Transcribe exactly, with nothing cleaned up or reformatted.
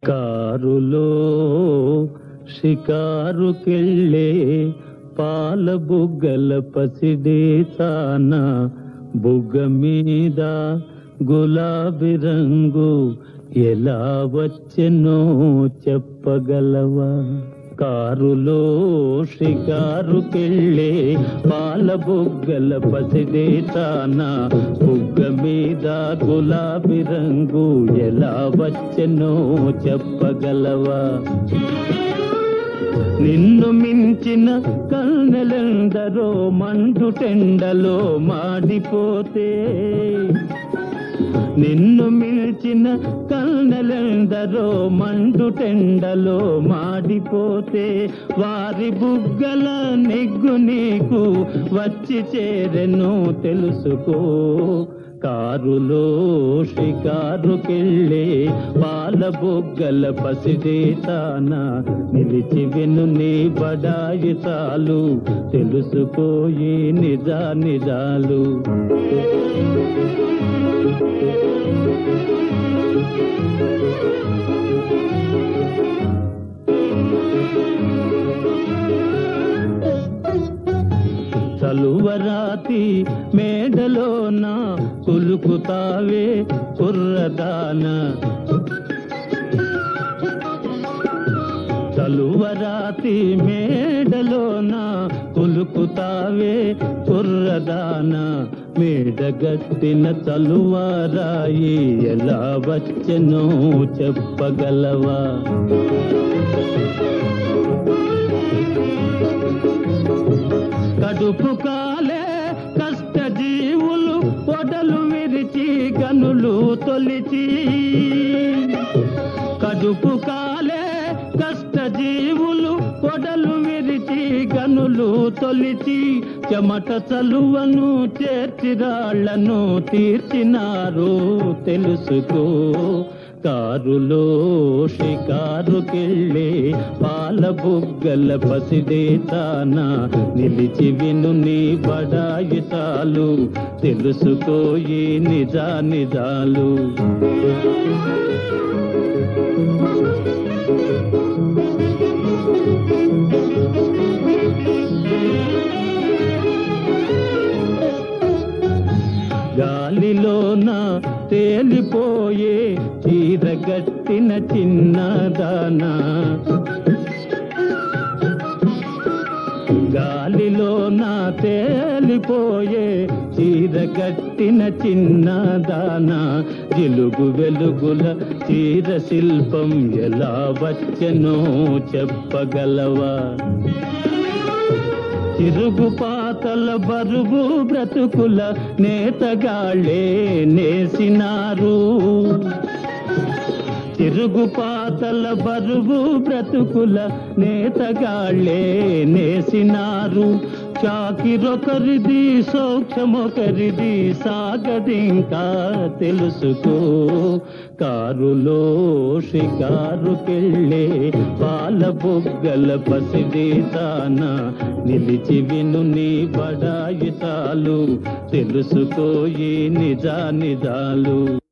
కారులో షికారుకెళ్ళే పాల బుగ్గల పసిడే తాన బుగ్గ మీద గులాబీ రంగు ఎలా వచ్చెనో చెప్పగలవా? కారులో షికారుకెళ్ళే పాల బుగ్గల పసిడే తాన బుగ్గ మీద గులాబీ రంగు ఎలా వచ్చెనో చెప్పగలవా? నిన్ను మించిన కన్నెలెందరో మండుటెండలో మాడిపోతే, నిన్ను మిల్చిన కన్నెలెందరో మండుటెండలో మాడిపోతే, వారి బుగ్గల నెగ్గు నీకు వచ్చి చేరెను తెలుసుకో. కారులో షికారుకెళ్ళే పాల బుగ్గల పసిడే తాన నిలిచి విను నీ బడాయి చాలు తెలుసుకోయి నిజా నిజాలు. చలువరాతి మేడలోన కులుకుతావే కుర్రదాన, చలువరాతి మేడలోన కులుకుతావే కుర్రదాన, మేడగట్టిన చలువరాయి ఎలా వచ్చెనో చెప్పగలవా? కడుపు కాలే కష్ట జీవులు పొడలు విరిచి గనులు తొలిచి, కడుపు కాలే కష్ట జీవులు పొడలు విరిచి గనులు తొలిచి, చెమట చలువను చేర్చిరాళ్లను తీర్చినారు తెలుసుకో. కారులో షికారుకెళ్ళే పాల బుగ్గల పసిడే తాన నిలిచి విను నీ బడాయి చాలు తెలుసుకోయి నిజా నిజాలు. గాలిలోన తేలిపోయే చీరగట్టిన చిన్నదానా, గాలిలోన తేలిపోయే చీరగట్టిన చిన్నదానా, జిలుగు వెలుగుల చీర శిల్పం ఎలా వచ్చెనో చెప్పగలవా? చిరుగు పాతల బరువు బ్రతుకుల నేతగాళ్ళే నేసినారు, చిరుగు పాతల బరువు బ్రతుకుల నేతగాళ్ళే నేసినారు. చాకిరొకరిది సౌఖ్యమొకరిది సాగదింకా తెలుసుకో. కారులో షికారుకెళ్ళే పాల బుగ్గల పసిడే తాన నిలిచి విను నీ బడాయి చాలు తెలుసుకోయి నిజా నిజాలు.